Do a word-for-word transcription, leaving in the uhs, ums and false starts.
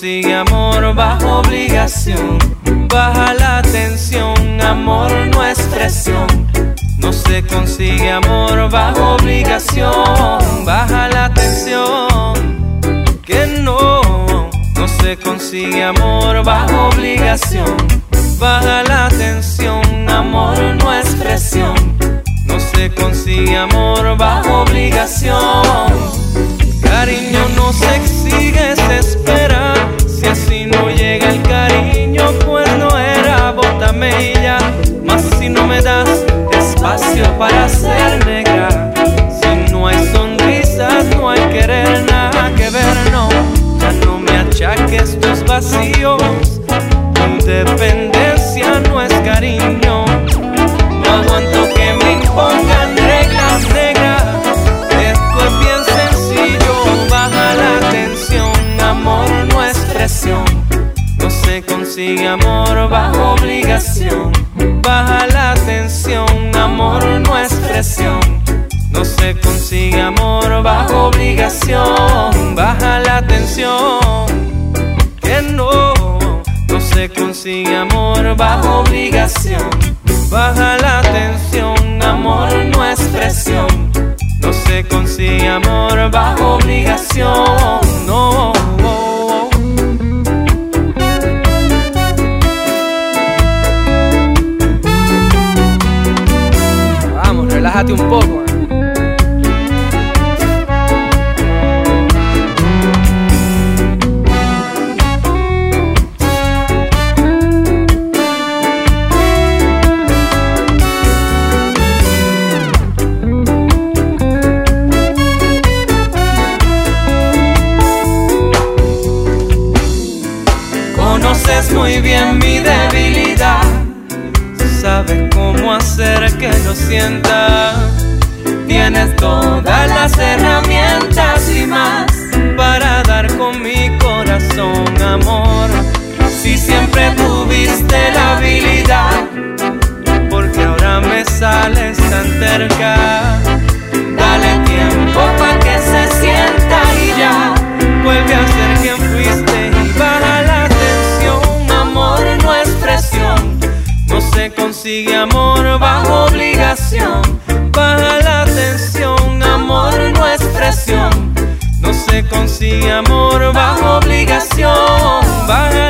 consigue amor bajo obligación. Baja la tensión, amor no es presión. No se consigue amor bajo obligación. Baja la tensión, que no, no se consigue amor bajo obligación. Baja la tensión, amor no es presión. No se consigue amor bajo obligación. Cariño no se exige, se espera. Si así no llega el cariño, pues no era, bótame ya. Mas si no me das espacio para ser negra, si no hay sonrisas, no hay querer, nada que ver, no. Ya no me achaques tus vacíos. Independencia no es cariño. No aguanto que me impongan reglas negras. Esto es bien sencillo. Baja la tensión, amor no es presión. No se consigue amor bajo obligación. Baja la tensión, amor no es presión. No se consigue amor bajo obligación. Baja la tensión, que no, no se consigue amor bajo obligación. Baja la tensión, amor no es presión. No se consigue amor bajo obligación, no. Vamos, relájate un poco. Conoces muy bien mi debilidad, sabes cómo hacer que lo sienta. Tienes todas las herramientas y más para dar con mi corazón, amor. Si siempre tuviste la habilidad, porque ahora me sales tan cerca. Dale tiempo pa' que se sienta y ya vuelve a ser quien fuiste y baja la tensión. Amor no es presión. No se consigue amor bajo obligación. Baja la tensión, amor no es presión. No se consigue amor bajo obligación. Baja